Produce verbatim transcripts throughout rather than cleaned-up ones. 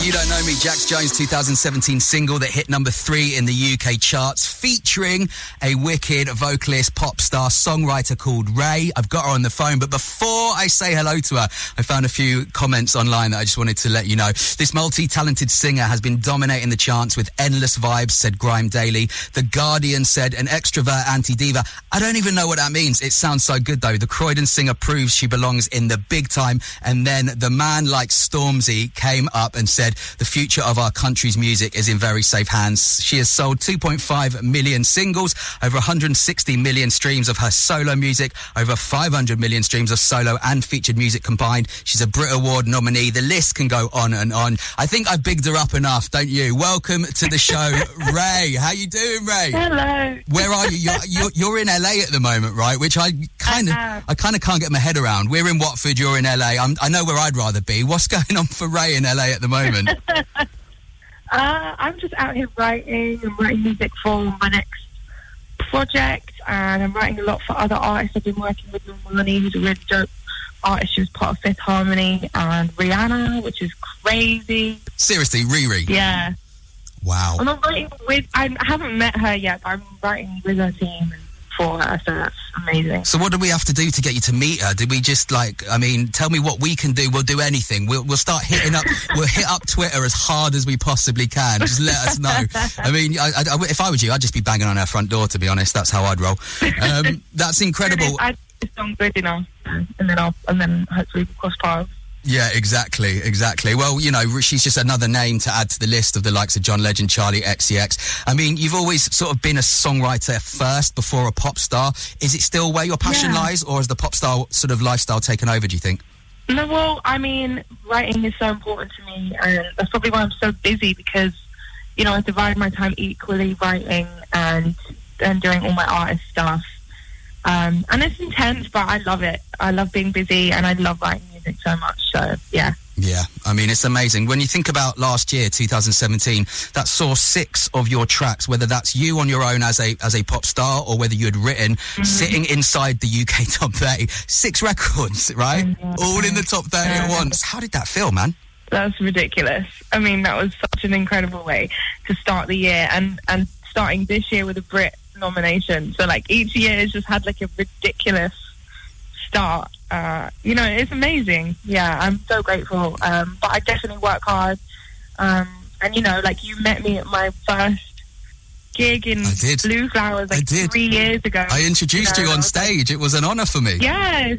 You Don't Know Me, Jax Jones' two thousand seventeen single that hit number three in the U K charts, featuring a wicked vocalist, pop star, songwriter called Ray. I've got her on the phone, but before I say hello to her, I found a few comments online that I just wanted to let you know. This multi-talented singer has been dominating the charts with endless vibes, said Grime Daily. The Guardian said, an extrovert anti-diva. I don't even know what that means. It sounds so good, though. The Croydon singer proves she belongs in the big time. And then the man like Stormzy came up and said, the future of our country's music is in very safe hands. She has sold two point five million singles, over one hundred sixty million streams of her solo music, over five hundred million streams of solo and featured music combined. She's a Brit Award nominee. The list can go on and on. I think I bigged her up enough, don't you? Welcome to the show, Ray. How you doing, Ray? Hello. Where are you? You're, you're, you're in L A at the moment, right? Which I kind of, I kind of can't get my head around. We're in Watford. You're in L A. I'm, I know where I'd rather be. What's going on for Ray in L A at the moment? uh, I'm just out here writing. I'm writing music for my next project, and I'm writing a lot for other artists. I've been working with Normani, who's a really dope artist. She was part of Fifth Harmony, and Rihanna, which is crazy. Seriously, Riri? Yeah. Wow. I'm not writing with, I haven't met her yet, but I'm writing with her team and for her, so that's amazing. So what do we have to do to get you to meet her? Did we just, like, I mean, tell me what we can do. We'll do anything. We'll, we'll start hitting up, we'll hit up Twitter as hard as we possibly can. Just let us know. I mean, I, I, if I was you, I'd just be banging on her front door, to be honest. That's how I'd roll. Um, that's incredible. I just sound good enough, and then I'll, and then hopefully we'll cross paths. Yeah, exactly, exactly. Well, you know, she's just another name to add to the list of the likes of John Legend, Charlie X C X. I mean, you've always sort of been a songwriter first before a pop star. Is it still where your passion yeah. lies, or has the pop star sort of lifestyle taken over, do you think? No, well, I mean, writing is so important to me, and that's probably why I'm so busy, because, you know, I divide my time equally writing and, and doing all my artist stuff. Um, and it's intense, but I love it. I love being busy, and I love writing music so much, so yeah. Yeah, I mean, it's amazing. When you think about last year, two thousand seventeen, that saw six of your tracks, whether that's you on your own as a as a pop star or whether you had written, mm-hmm. sitting inside the U K top thirty. Six records, right? Mm-hmm. All in the top thirty at once. How did that feel, man? That's ridiculous. I mean, that was such an incredible way to start the year, and, and starting this year with a Brit nomination. So, like, each year has just had, like, a ridiculous start. Uh, you know, it's amazing. Yeah, I'm so grateful. Um, but I definitely work hard. Um, and, you know, like, you met me at my first gig in Blue Flowers, like, three years ago. I introduced you, know, you on stage. It was an honour for me. Yes.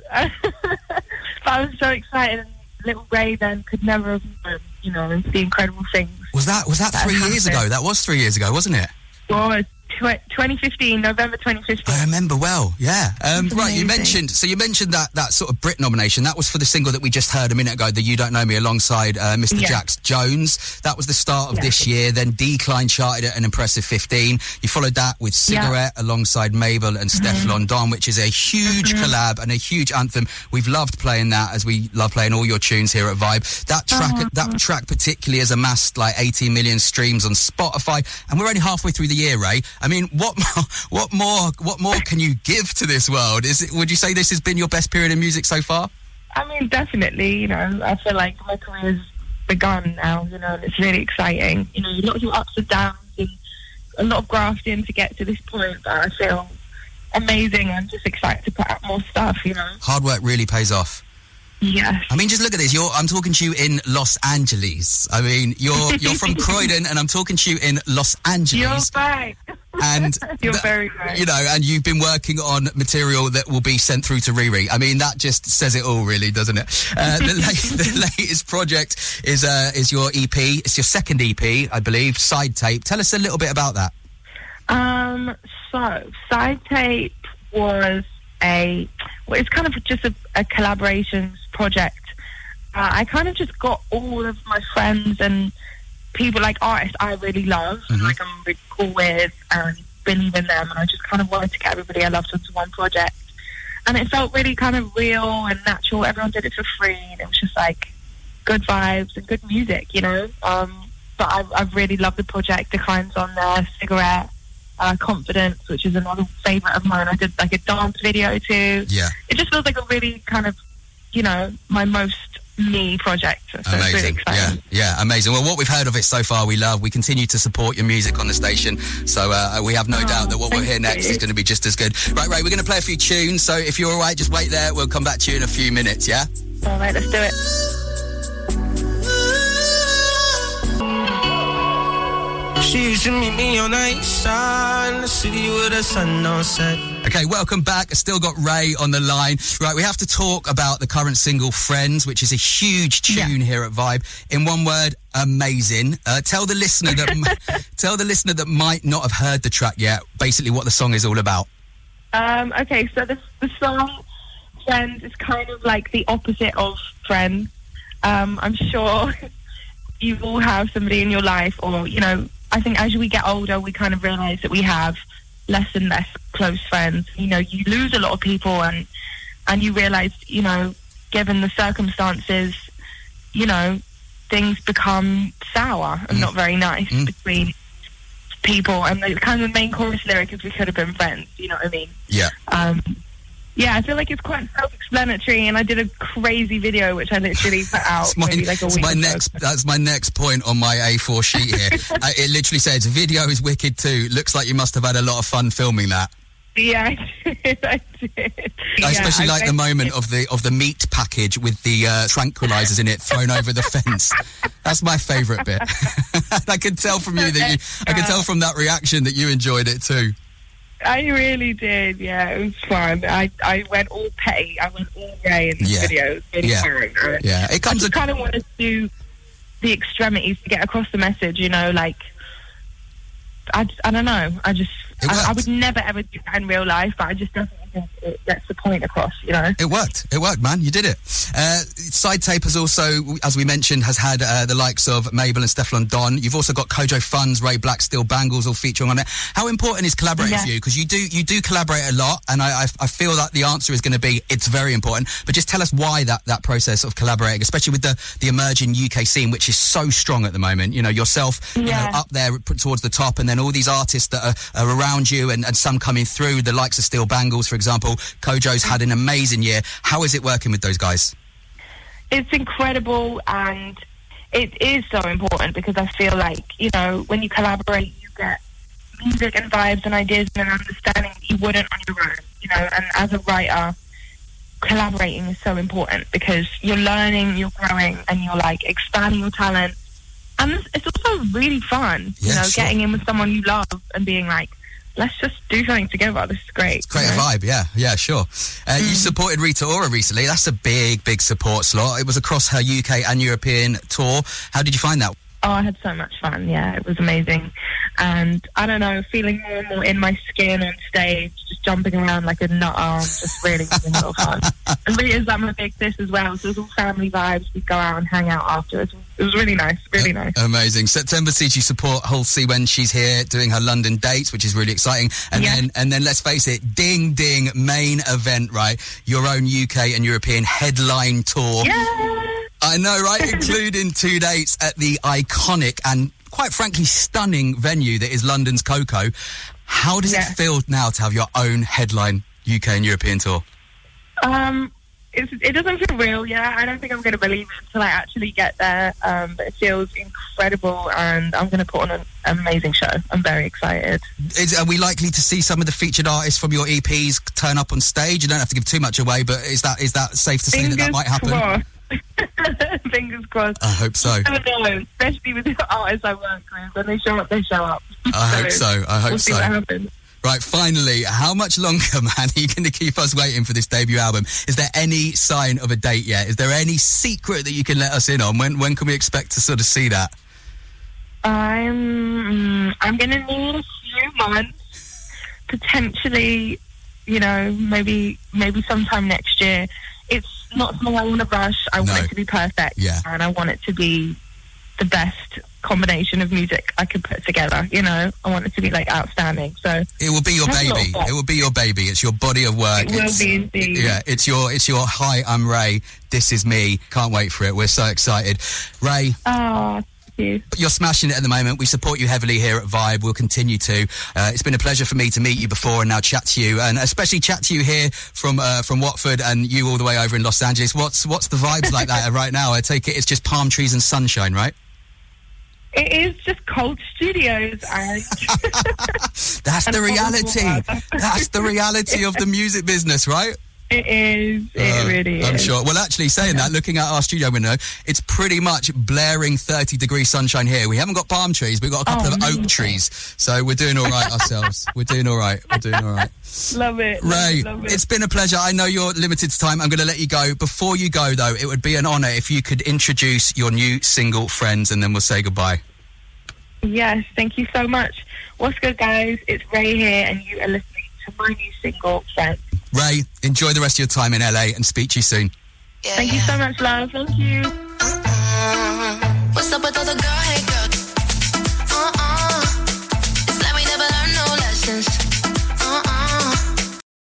But I was so excited. And little Ray then could never have known, you know, the incredible things. Was that, was that, that three years ago? That was three years ago, wasn't it? Well, twenty fifteen, November twenty fifteen. I remember well, yeah. Um, right, you mentioned, so you mentioned that, that sort of Brit nomination. That was for the single that we just heard a minute ago, the You Don't Know Me, alongside uh, Mister Yeah. Jax Jones. That was the start of yeah. this year. Then Decline charted at an impressive fifteen. You followed that with Cigarette yeah. alongside Mabel and mm-hmm. Stefflon Don, which is a huge mm-hmm. collab and a huge anthem. We've loved playing that, as we love playing all your tunes here at Vibe. That track, uh-huh. that track particularly has amassed like eighteen million streams on Spotify, and we're only halfway through the year, Ray. I mean, what more, what more, what more can you give to this world? Is it? Would you say this has been your best period in music so far? I mean, definitely. You know, I feel like my career's begun now. You know, and it's really exciting. You know, a lot of ups and downs and a lot of grafting to get to this point. But I feel amazing. I'm just excited to put out more stuff. You know, hard work really pays off. Yes. I mean, just look at this. You're, I'm talking to you in Los Angeles. I mean, you're you're from Croydon, and I'm talking to you in Los Angeles. You're right. And you're th- very right. You know, and you've been working on material that will be sent through to Riri. I mean, that just says it all, really, doesn't it? Uh, the, la- the latest project is uh, is your E P. It's your second E P, I believe. Side Tape. Tell us a little bit about that. Um. So, Side Tape was a. Well, it's kind of just a, a collaborations project. Uh, I kind of just got all of my friends and people, like artists I really love, mm-hmm. like I'm really cool with and believe in them, and I just kind of wanted to get everybody I loved onto one project. And it felt really kind of real and natural. Everyone did it for free, and it was just like good vibes and good music, you know. Um, but I, I really loved the project. Decline's on there, Cigarette. Uh, Confidence, which is another favourite of mine. I did like a dance video too. Yeah. It just feels like a really kind of, you know, my most me project. So amazing. It's really exciting. Yeah, yeah, amazing. Well, what we've heard of it so far, we love. We continue to support your music on the station. So uh, we have no oh, doubt that what we'll hear next you. is going to be just as good. Right, Ray, we're going to play a few tunes. So if you're all right, just wait there. We'll come back to you in a few minutes, yeah? All right, let's do it. She used to meet me on the east side in the city with the sun on set. Okay, welcome back. I still got Ray on the line. Right, we have to talk about the current single, Friends, which is a huge tune yeah. here at Vibe. In one word, amazing. Uh, tell the listener that tell the listener that might not have heard the track yet, basically what the song is all about. Um, okay, so the, the song, Friends, is kind of like the opposite of Friends. Um, I'm sure you all have somebody in your life, or, you know, I think as we get older, we kind of realise that we have less and less close friends. You know, you lose a lot of people, and and you realise, you know, given the circumstances, you know, things become sour and mm. not very nice mm. between people. And the kind of main chorus lyric is, "We could have been friends." You know what I mean? Yeah. Um, yeah, I feel like it's quite self-explanatory, and I did a crazy video which I literally put out my, maybe like a week my ago. next, that's my next point on my A four sheet here. uh, it literally says, "Video is wicked too. Looks like you must have had a lot of fun filming that." Yeah, I did. I did. I yeah, especially I like the moment of the of the meat package with the uh, tranquilizers in it thrown over the fence. That's my favourite bit. I could tell from you that you, I could tell from that reaction that you enjoyed it too. I really did, yeah. It was fun. I, I went all petty. I went all gay in this yeah. video. It was really yeah. fun. Yeah. It comes I just kind of wanted to do the extremities to get across the message, you know, like, I, just, I don't know. I just, I, I would never ever do that in real life, but I just definitely think it gets the point across, you know. It worked. It worked, man. You did it. Uh, Side Tape has also, as we mentioned, has had uh, the likes of Mabel and Stefflon Don. You've also got Kojo Funds, Ray Black, Steel Bangles all featuring on it. How important is collaborating yeah. for you? Because you do you do collaborate a lot, and I, I, I feel that the answer is going to be it's very important. But just tell us why that, that process of collaborating, especially with the, the emerging U K scene, which is so strong at the moment. You know, yourself yeah. you know, up there towards the top, and then all these artists that are, are around you, and, and some coming through, the likes of Steel Bangles, for example. Kojo's had an amazing year. How is it working with those guys? It's incredible, and it is so important because I feel like, you know, when you collaborate, you get music and vibes and ideas and an understanding that you wouldn't on your own, you know, and as a writer, collaborating is so important because you're learning, you're growing, and you're, like, expanding your talent. And it's also really fun, you yeah, know, sure. getting in with someone you love and being like, let's just do something together. This is great. Create a vibe, yeah, yeah, sure. Uh, mm. You supported Rita Ora recently. That's a big, big support slot. It was across her U K and European tour. How did you find that? Oh, I had so much fun. Yeah, it was amazing. And I don't know, feeling more and more in my skin on stage, just jumping around like a nutter, just really having a lot of fun. And Rita's like my big sis as well, so it was all family vibes. We'd go out and hang out afterwards. It was really nice, really nice. Uh, amazing. September sees you support Halsey when she's here doing her London dates, which is really exciting. And yeah. then, and then let's face it, ding, ding, main event, right? Your own U K and European headline tour. Yeah. I know, right? Including two dates at the iconic and, quite frankly, stunning venue that is London's Coco. How does yeah. it feel now to have your own headline U K and European tour? Um, it's, it doesn't feel real yet. I don't think I'm going to believe it until I actually get there. Um, but it feels incredible, and I'm going to put on an amazing show. I'm very excited. Is, are we likely to see some of the featured artists from your E Ps turn up on stage? You don't have to give too much away, but is that is that safe to say Fingers that that might happen? Crossed. Fingers crossed. I hope so. I don't know, especially with the artists I work with. When they show up, they show up. I so hope so. I hope we'll so. See what happens. Right, finally, how much longer, man, are you going to keep us waiting for this debut album? Is there any sign of a date yet? Is there any secret that you can let us in on? When when can we expect to sort of see that? I'm I'm going to need a few months, potentially, you know, maybe maybe sometime next year. It's not something I want to rush. I no. want it to be perfect, yeah. and I want it to be the best combination of music I could put together. You know, I want it to be like outstanding. So it will be your baby. It will be your baby. It's your body of work. It will it's, be indeed. Yeah, it's your it's your hi. I'm Ray. This is me. Can't wait for it. We're so excited, Ray. Oh, you. You're smashing it at the moment. We support you heavily here at Vibe. We'll continue to. Uh, it's been a pleasure for me to meet you before and now chat to you, and especially chat to you here from uh, from Watford and you all the way over in Los Angeles. What's what's the vibes like that right now? I take it it's just palm trees and sunshine, right? It is just cold studios, and that's and the reality. That's the reality of the music business, right? It is. It uh, really I'm is. sure. Well, actually, saying that, looking out our studio window, it's pretty much blaring thirty degree sunshine here. We haven't got palm trees, we've got a couple oh, of amazing. oak trees. So we're doing all right ourselves. We're doing all right. We're doing all right. Love it. Ray, love it. It's been a pleasure. I know you're limited to time. I'm going to let you go. Before you go, though, it would be an honour if you could introduce your new single, Friends, and then we'll say goodbye. Yes, thank you so much. What's good, guys? It's Ray here, and you are listening to my new single, Friends. Ray, enjoy the rest of your time in L A and speak to you soon. Yeah, Thank yeah. you so much, love. Thank you. Uh-uh. What's up with all the girl hate girl? Uh-uh. It's like we never learned no lessons.